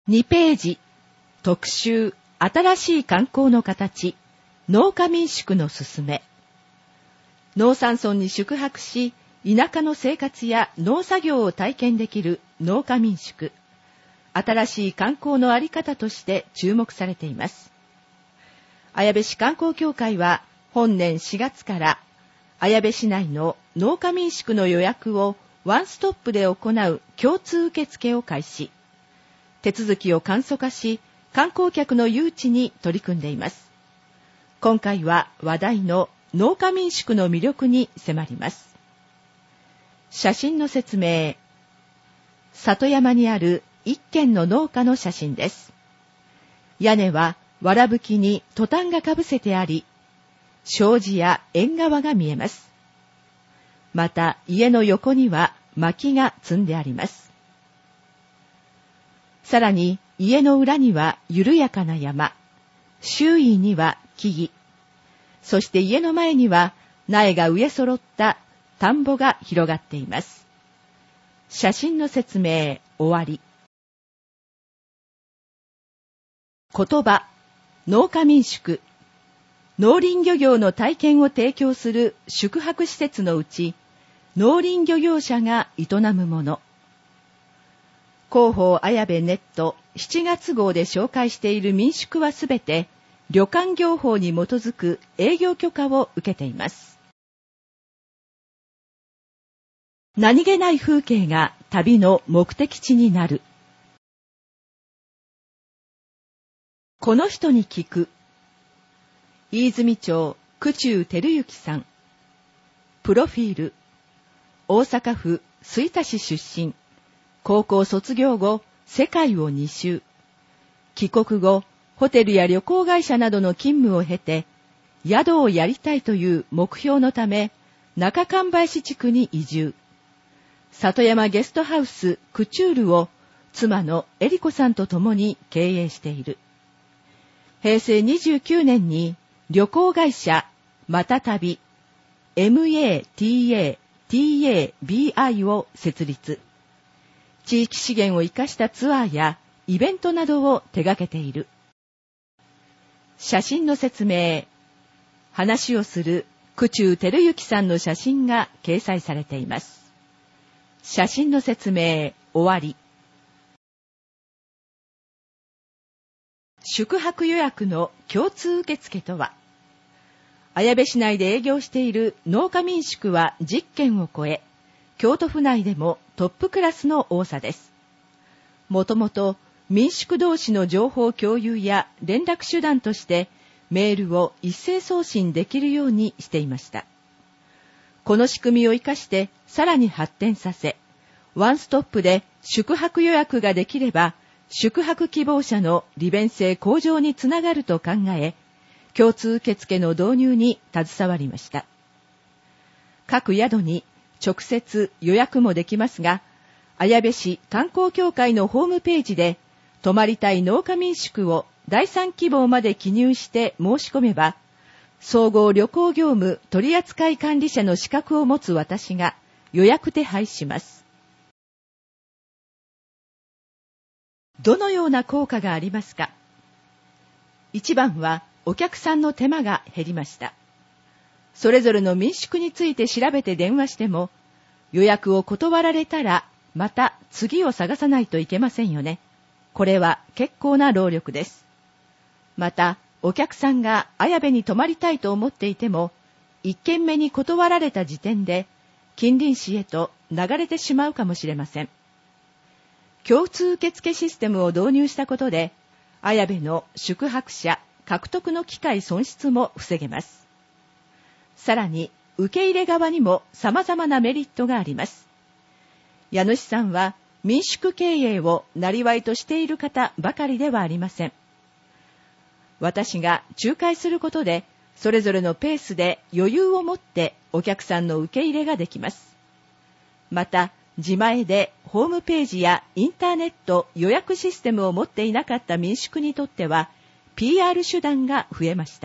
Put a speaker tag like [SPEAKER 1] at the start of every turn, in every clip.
[SPEAKER 1] 2ページ、特集、新しい観光の形、農家民宿のすすめ。農山村に宿泊し、田舎の生活や農作業を体験できる農家民宿。新しい観光のあり方として注目されています。綾部市観光協会は本年4月から綾部市内の農家民宿の予約をワンストップで行う共通受付を開始。手続きを簡素化し、観光客の誘致に取り組んでいます。今回は話題の農家民宿の魅力に迫ります。写真の説明。里山にある一軒の農家の写真です。屋根は藁葺きにトタンがかぶせてあり、障子や縁側が見えます。また家の横には薪が積んであります。さらに家の裏には緩やかな山、周囲には木々、そして家の前には苗が植え揃った田んぼが広がっています。写真の説明終わり。言葉、農家民宿。農林漁業の体験を提供する宿泊施設のうち、農林漁業者が営むもの。広報綾部ネット7月号で紹介している民宿はすべて旅館業法に基づく営業許可を受けています。何気ない風景が旅の目的地になる。この人に聞く。飯泉町久中照之さん。プロフィール。大阪府吹田市出身。高校卒業後、世界を2周。帰国後、ホテルや旅行会社などの勤務を経て、宿をやりたいという目標のため、中神林地区に移住。里山ゲストハウスクチュールを妻のエリコさんと共に経営している。平成29年に旅行会社また旅 MATATABI を設立。地域資源を生かしたツアーやイベントなどを手掛けている。写真の説明。話をする久中照之さんの写真が掲載されています。写真の説明終わり。宿泊予約の共通受付とは、綾部市内で営業している農家民宿は10軒を超え、京都府内でもトップクラスの多さです。もともと民宿同士の情報共有や連絡手段としてメールを一斉送信できるようにしていました。この仕組みを生かしてさらに発展させ、ワンストップで宿泊予約ができれば、宿泊希望者の利便性向上につながると考え、共通受付の導入に携わりました。各宿に直接予約もできますが、綾部市観光協会のホームページで、泊まりたい農家民宿を第3希望まで記入して申し込めば、総合旅行業務取扱管理者の資格を持つ私が予約手配します。どのような効果がありますか。一番はお客さんの手間が減りました。それぞれの民宿について調べて電話しても、予約を断られたら、また次を探さないといけませんよね。これは結構な労力です。また、お客さんが綾部に泊まりたいと思っていても、1軒目に断られた時点で、近隣市へと流れてしまうかもしれません。共通受付システムを導入したことで、綾部の宿泊者獲得の機会損失も防げます。さらに、受け入れ側にも様々なメリットがあります。家主さんは民宿経営を生業としている方ばかりではありません。私が仲介することで、それぞれのペースで余裕を持ってお客さんの受け入れができます。また、自前でホームページやインターネット予約システムを持っていなかった民宿にとっては、PR 手段が増えました。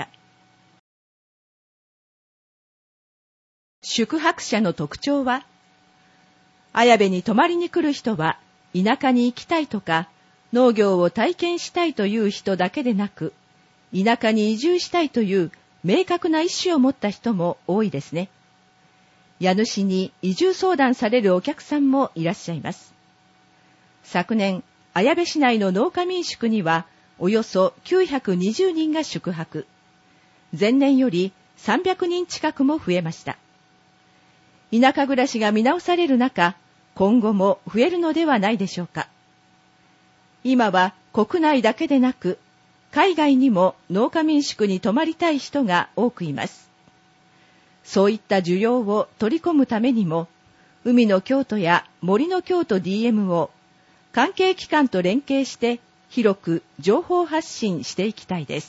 [SPEAKER 1] 宿泊者の特徴は、綾部に泊まりに来る人は田舎に行きたいとか、 農業を体験したいという人だけでなく、田舎に移住したいという明確な意思を持った人も多いですね。家主に移住相談されるお客さんもいらっしゃいます。昨年、綾部市内の農家民宿にはおよそ920人が宿泊。前年より300人近くも増えました。田舎暮らしが見直される中、今後も増えるのではないでしょうか。今は国内だけでなく、海外にも農家民宿に泊まりたい人が多くいます。そういった需要を取り込むためにも、海の京都や森の京都 DMO、関係機関と連携して広く情報発信していきたいです。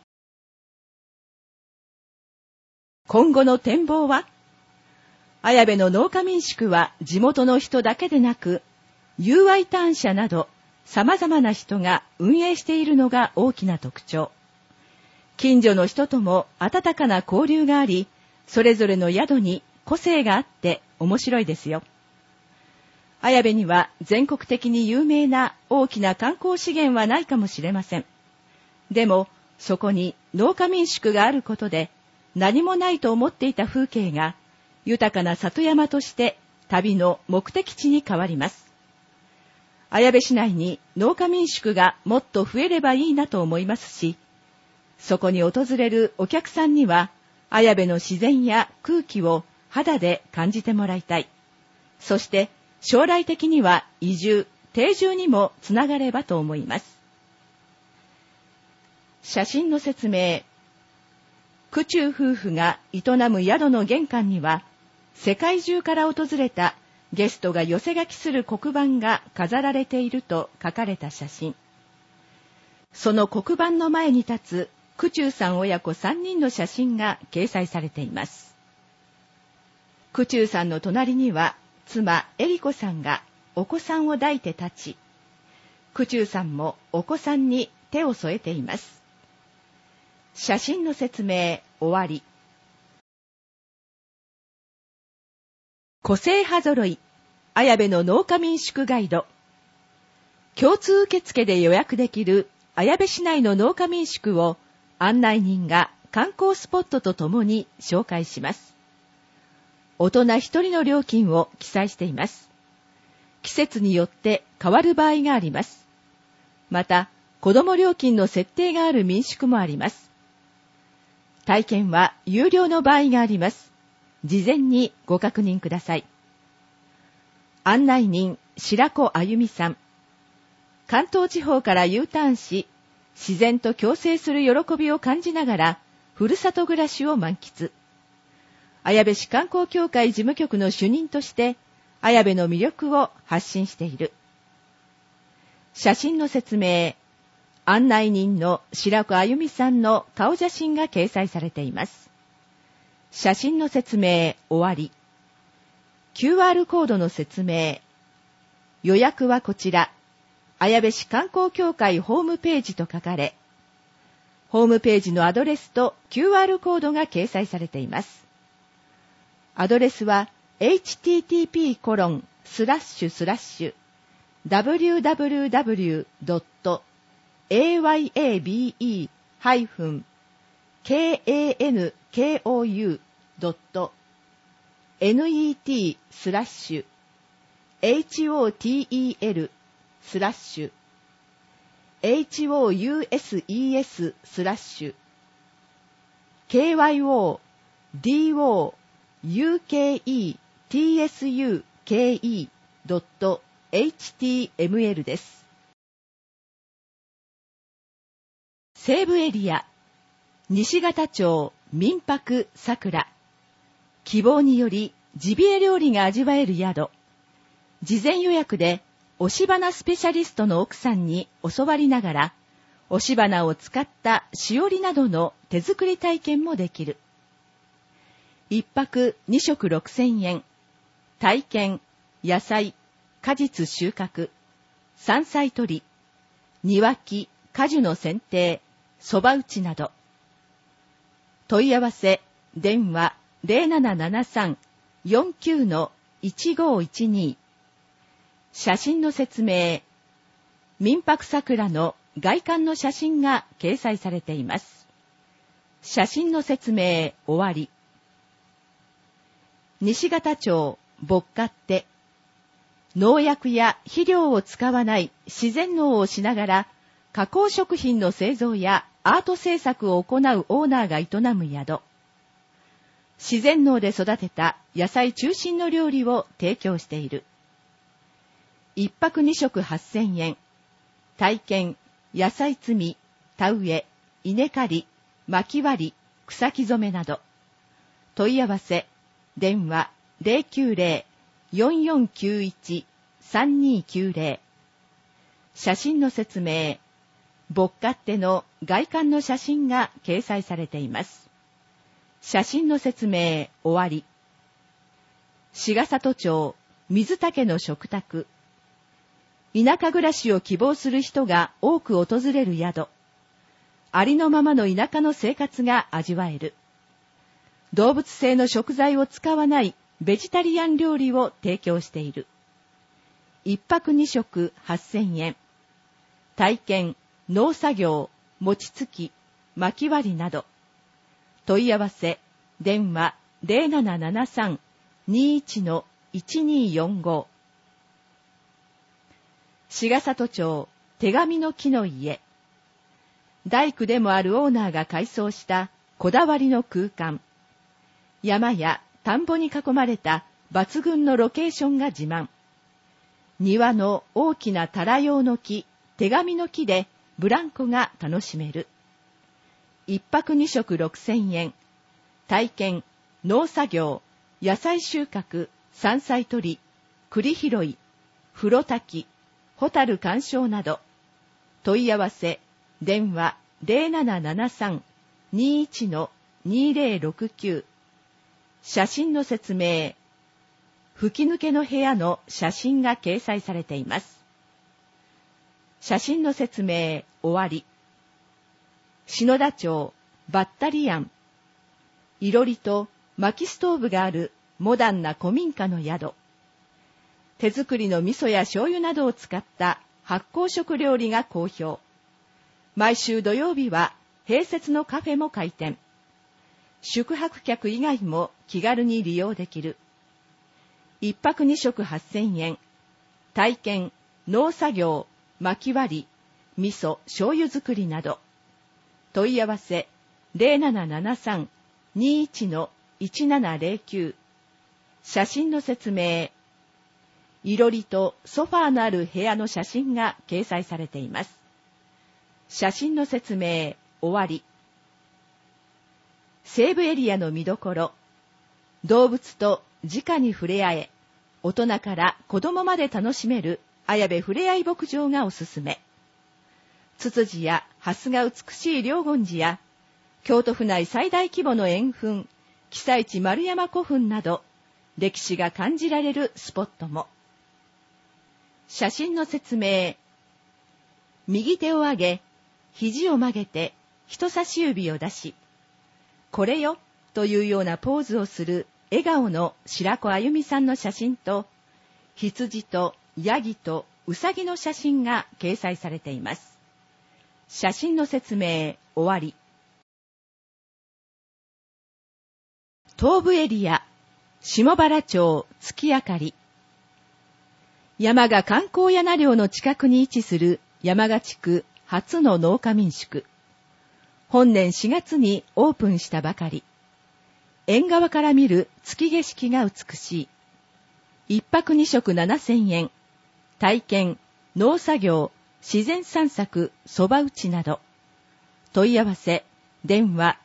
[SPEAKER 1] 今後の展望は？綾部の農家民宿は地元の人だけでなく、UI ターン社など様々な人が運営しているのが大きな特徴。近所の人とも温かな交流があり、それぞれの宿に個性があって面白いですよ。綾部には全国的に有名な大きな観光資源はないかもしれません。でも、そこに農家民宿があることで、何もないと思っていた風景が、豊かな里山として旅の目的地に変わります。綾部市内に農家民宿がもっと増えればいいなと思いますし、そこに訪れるお客さんには、綾部の自然や空気を肌で感じてもらいたい。そして将来的には移住、定住にもつながればと思います。写真の説明。苦中夫婦が営む宿の玄関には、世界中から訪れたゲストが寄せ書きする黒板が飾られていると書かれた写真。その黒板の前に立つ苦中さん親子3人の写真が掲載されています。苦中さんの隣には妻恵里子さんがお子さんを抱いて立ち、苦中さんもお子さんに手を添えています。写真の説明終わり。個性派揃い、綾部の農家民宿ガイド。共通受付で予約できる綾部市内の農家民宿を案内人が観光スポットとともに紹介します。大人1人の料金を記載しています。季節によって変わる場合があります。また、子ども料金の設定がある民宿もあります。体験は有料の場合があります。事前にご確認ください。案内人、白子あゆみさん。関東地方から U ターンし、自然と共生する喜びを感じながら、ふるさと暮らしを満喫。綾部市観光協会事務局の主任として、綾部の魅力を発信している。写真の説明。案内人の白子あゆみさんの顔写真が掲載されています。写真の説明終わり。QR コードの説明。予約はこちら、綾部市観光協会ホームページと書かれ、ホームページのアドレスと QR コードが掲載されています。アドレスは www.aybehyphen-kyoutsuke.html です。西部エリア、西方町民泊さくら。希望によりジビエ料理が味わえる宿。事前予約で押し花スペシャリストの奥さんに教わりながら、押し花を使ったしおりなどの手作り体験もできる。一泊2食6000円。体験、野菜、果実収穫、山菜採り、庭木、果樹の剪定、そば打ちなど。問い合わせ、電話 0773-49-1512。写真の説明。 民泊桜の外観の写真が掲載されています。写真の説明終わり。西方町牧歌って農薬や肥料を使わない自然農をしながら加工食品の製造やアート制作を行うオーナーが営む宿。自然農で育てた野菜中心の料理を提供している。一泊二食8000円。体験、野菜摘み、田植え、稲刈り、薪割り、草木染めなど。問い合わせ、電話 090-4491-3290。写真の説明、牧歌っての外観の写真が掲載されています。写真の説明終わり。志賀里町水竹の食卓。田舎暮らしを希望する人が多く訪れる宿。ありのままの田舎の生活が味わえる。動物性の食材を使わないベジタリアン料理を提供している。一泊二食8000円。体験、農作業、餅つき、薪割りなど。問い合わせ、電話 0773-21-1245。志賀里町手紙の木の家。大工でもあるオーナーが改装したこだわりの空間。山や田んぼに囲まれた抜群のロケーションが自慢。庭の大きなタラ用の木、手紙の木でブランコが楽しめる。一泊二食6000円。体験、農作業、野菜収穫、山菜採り、栗拾い、風呂炊き、ホタル鑑賞など。問い合わせ、電話 0773-21-2069。写真の説明。吹き抜けの部屋の写真が掲載されています。写真の説明終わり。篠田町バッタリアン。いろりと薪ストーブがあるモダンな古民家の宿。手作りの味噌や醤油などを使った発酵食料理が好評。毎週土曜日は併設のカフェも開店。宿泊客以外も気軽に利用できる。一泊二食8000円。体験、農作業、薪割り、味噌、醤油作りなど。問い合わせ、0773-21-1709。写真の説明。いろりとソファーのある部屋の写真が掲載されています。写真の説明終わり。西部エリアの見どころ。動物と直に触れ合え、大人から子供まで楽しめる綾部ふれあい牧場がおすすめ。ツツジやハスが美しい両権寺や、京都府内最大規模の円墳、奇祭地丸山古墳など、歴史が感じられるスポットも。写真の説明。右手を上げ、肘を曲げて、人差し指を出し、これよというようなポーズをする笑顔の白子あゆみさんの写真と、羊とヤギとウサギの写真が掲載されています。写真の説明終わり。東部エリア、下原町月明かり。山賀観光柳寮の近くに位置する山賀地区初の農家民宿。本年4月にオープンしたばかり。縁側から見る月景色が美しい。一泊二食7000円。体験、農作業、自然散策、そば打ちなど。問い合わせ、電話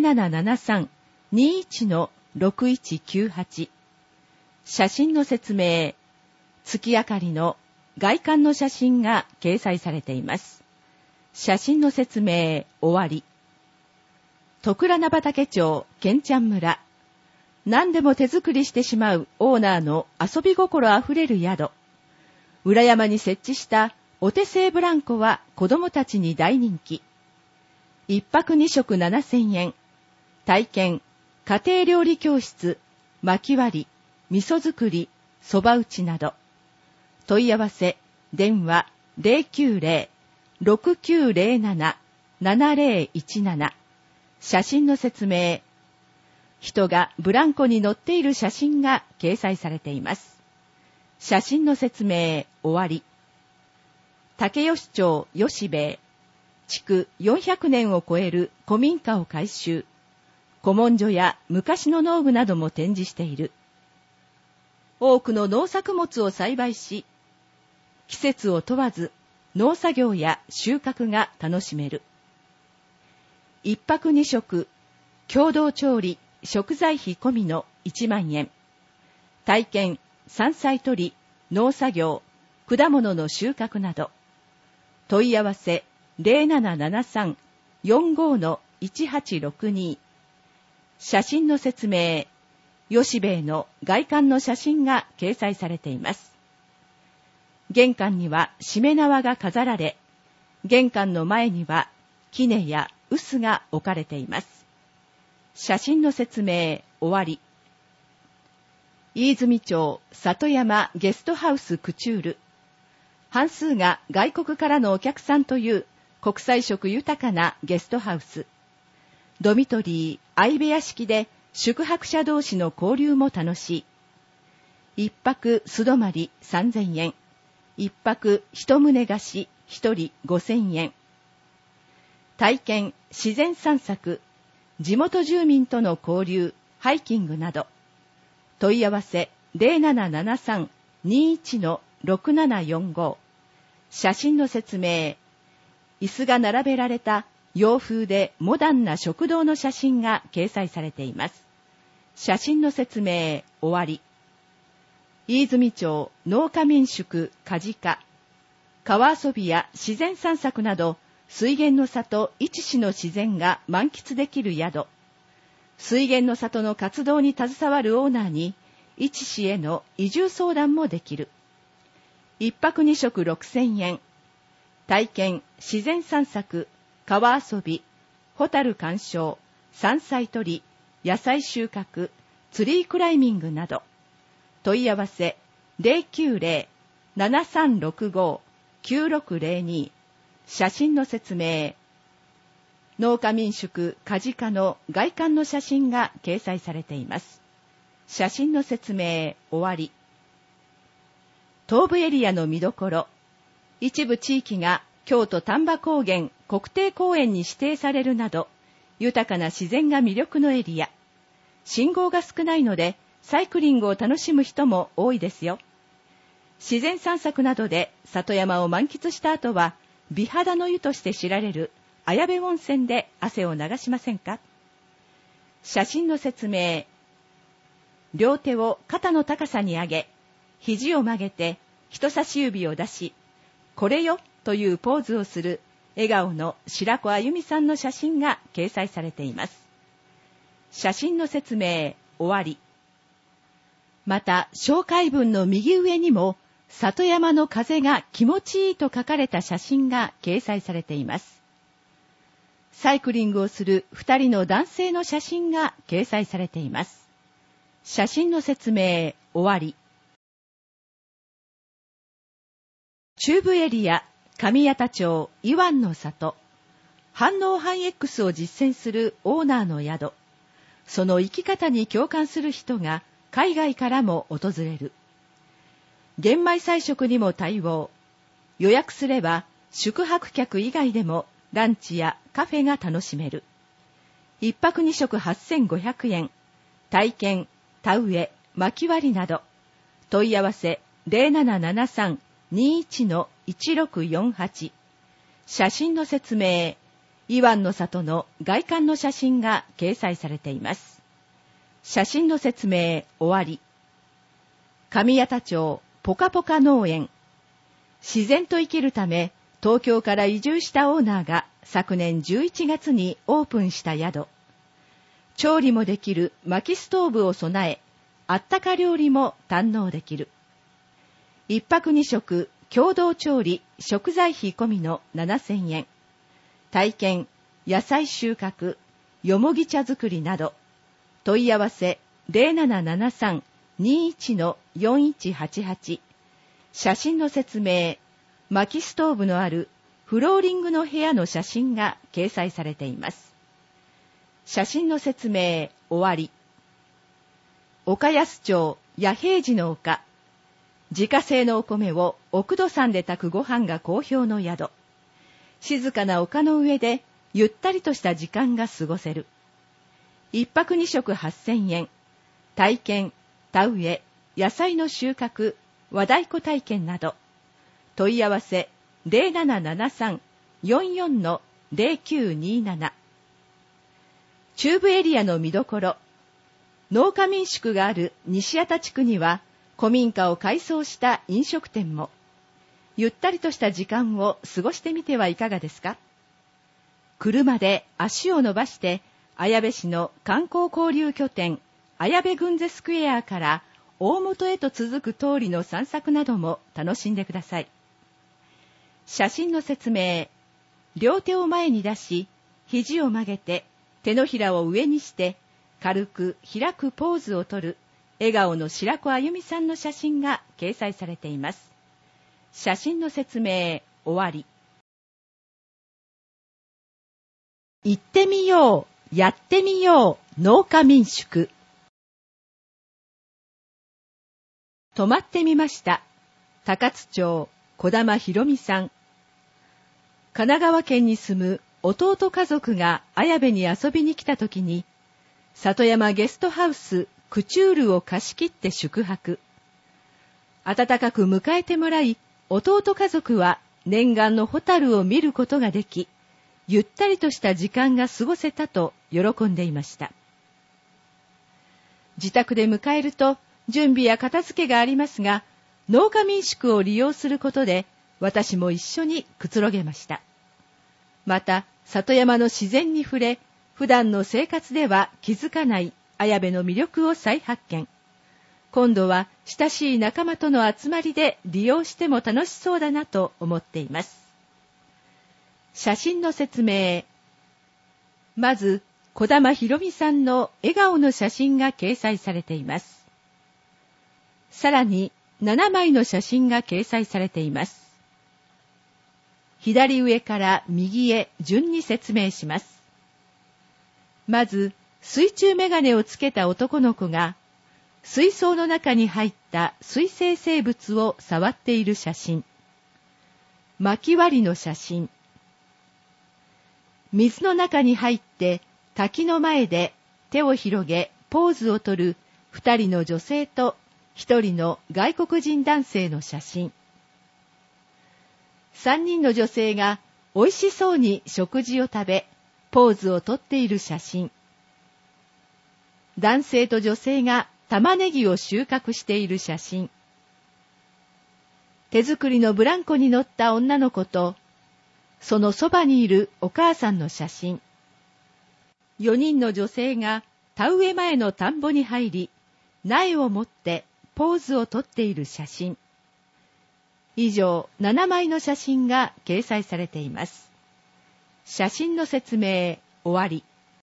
[SPEAKER 1] 0773-21-6198。写真の説明。月明かりの外観の写真が掲載されています。写真の説明終わり。徳良名畑町けんちゃん村。何でも手作りしてしまうオーナーの遊び心あふれる宿。裏山に設置したお手製ブランコは子供たちに大人気。一泊二食7000円。体験、家庭料理教室、薪割り、味噌作り、そば打ちなど。問い合わせ、電話 090-6907-7017。写真の説明。人がブランコに乗っている写真が掲載されています。写真の説明終わり。武吉町吉兵衛。築400年を超える古民家を改修。古文書や昔の農具なども展示している。多くの農作物を栽培し、季節を問わず農作業や収穫が楽しめる。一泊二食、共同調理、食材費込みの1万円。体験、山菜採り、農作業、果物の収穫など。問い合わせ0773-45-1862。写真の説明。吉兵衛の外観の写真が掲載されています。玄関にはしめ縄が飾られ、玄関の前には杵や臼が置かれています。写真の説明終わり。飯泉町里山ゲストハウスクチュール。半数が外国からのお客さんという国際色豊かなゲストハウス。ドミトリー、相部屋式で宿泊者同士の交流も楽しい。一泊素泊まり3000円。一泊一棟貸し一人5000円。体験、自然散策、地元住民との交流、ハイキングなど。問い合わせ0773-21-6745。写真の説明。椅子が並べられた洋風でモダンな食堂の写真が掲載されています。写真の説明終わり。飯泉町農家民宿梶家。川遊びや自然散策など、水源の里一市の自然が満喫できる宿。水源の里の活動に携わるオーナーに、一市への移住相談もできる。一泊二食6000円。体験、自然散策、川遊び、ホタル鑑賞、山菜採り、野菜収穫、ツリークライミングなど。問い合わせ090-7365-9602。写真の説明。農家民宿梶家の外観の写真が掲載されています。写真の説明終わり。東部エリアの見どころ。一部地域が京都丹波高原国定公園に指定されるなど、豊かな自然が魅力のエリア。信号が少ないので、サイクリングを楽しむ人も多いですよ。自然散策などで里山を満喫した後は、美肌の湯として知られる綾部温泉で汗を流しませんか？写真の説明。両手を肩の高さに上げ、肘を曲げて人差し指を出し、これよというポーズをする笑顔の白子あゆみさんの写真が掲載されています。写真の説明終わり。また、紹介文の右上にも、里山の風が気持ちいいと書かれた写真が掲載されています。サイクリングをする2人の男性の写真が掲載されています。写真の説明終わり。中部エリア、上八田町イワンの里。反応反 X を実践するオーナーの宿。その生き方に共感する人が海外からも訪れる。玄米菜食にも対応。予約すれば宿泊客以外でもランチやカフェが楽しめる。一泊二食8500円。体験、田植え、薪割りなど。問い合わせ0773-21-1648。写真の説明。イワンの里の外観の写真が掲載されています。写真の説明終わり。上八田町ポカポカ農園。自然と生きるため、東京から移住したオーナーが昨年11月にオープンした宿。調理もできる薪ストーブを備え、あったか料理も堪能できる。一泊二食共同調理食材費込みの7000円。体験、野菜収穫、よもぎ茶作りなど。問い合わせ0773-21-4188。写真の説明。 薪ストーブのあるフローリングの部屋の写真が掲載されています。写真の説明終わり。岡安町弥平寺の丘。自家製のお米を奥戸山で炊くご飯が好評の宿。静かな丘の上でゆったりとした時間が過ごせる。一泊二食8000円。体験、田植え、野菜の収穫、和太鼓体験など。問い合わせ0773-44-0927。中部エリアの見どころ。農家民宿がある西谷田地区には古民家を改装した飲食店も。ゆったりとした時間を過ごしてみてはいかがですか。車で足を伸ばして綾部市の観光交流拠点綾部郡世スクエアから大本へと続く通りの散策なども楽しんでください。写真の説明。両手を前に出し、肘を曲げて手のひらを上にして軽く開くポーズをとる笑顔の白子あゆみさんの写真が掲載されています。写真の説明終わり。行ってみよう、やってみよう、農家民宿。泊まってみました。高津町小玉ひろみさん。神奈川県に住む弟家族が綾部に遊びに来た時に、里山ゲストハウスクチュールを貸し切って宿泊。温かく迎えてもらい、弟家族は念願のホタルを見ることができ、ゆったりとした時間が過ごせたと喜んでいました。自宅で迎えると準備や片付けがありますが、農家民宿を利用することで私も一緒にくつろげました。また、里山の自然に触れ、普段の生活では気づかない綾部の魅力を再発見。今度は親しい仲間との集まりで利用しても楽しそうだなと思っています。写真の説明。まず、小玉ひろみさんの笑顔の写真が掲載されています。さらに、7枚の写真が掲載されています。左上から右へ順に説明します。まず、水中メガネをつけた男の子が、水槽の中に入った水生生物を触っている写真。薪割りの写真。水の中に入って滝の前で手を広げポーズをとる2人の女性と1人の外国人男性の写真。3人の女性が美味しそうに食事を食べ、ポーズをとっている写真。男性と女性が玉ねぎを収穫している写真。手作りのブランコに乗った女の子と、そのそばにいるお母さんの写真。4人の女性が田植え前の田んぼに入り、苗を持ってポーズをとっている写真。以上7枚の写真が掲載されています。写真の説明終わり。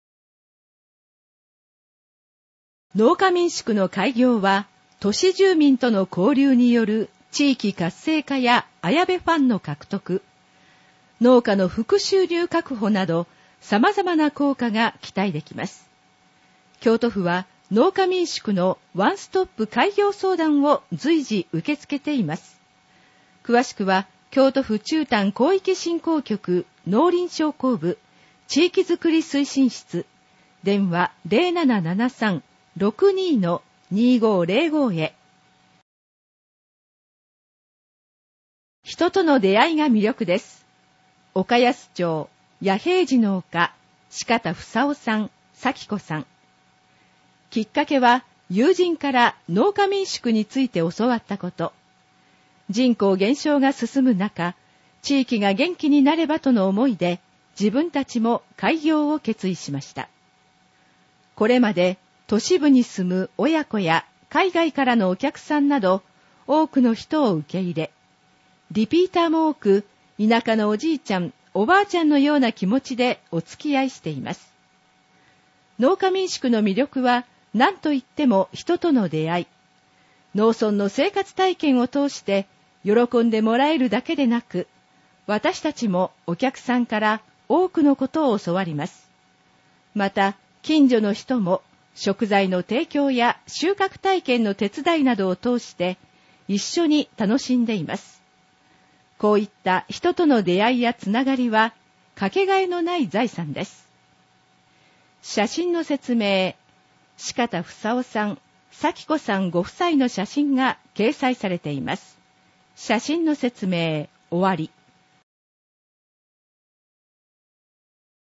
[SPEAKER 1] 農家民宿の開業は、都市住民との交流による地域活性化や綾部ファンの獲得、農家の副収入確保など、様々な効果が期待できます。京都府は農家民宿のワンストップ開業相談を随時受け付けています。詳しくは、京都府中丹広域振興局農林商工部地域づくり推進室、電話 0773-62-2505 へ。人との出会いが魅力です。岡安町弥平寺の丘四方房夫さん、咲子さん。きっかけは友人から農家民宿について教わったこと。人口減少が進む中、地域が元気になればとの思いで、自分たちも開業を決意しました。これまで都市部に住む親子や海外からのお客さんなど、多くの人を受け入れ、リピーターも多く、田舎のおじいちゃん、おばあちゃんのような気持ちでお付き合いしています。農家民宿の魅力は、何といっても人との出会い。農村の生活体験を通して、 喜んでもらえるだけでなく、私たちもお客さんから多くのことを教わります。また、近所の人も食材の提供や収穫体験の手伝いなどを通して一緒に楽しんでいます。こういった人との出会いやつながりはかけがえのない財産です。写真の説明、四方房夫さん、咲子さんご夫妻の写真が掲載されています。写真の説明、終わり。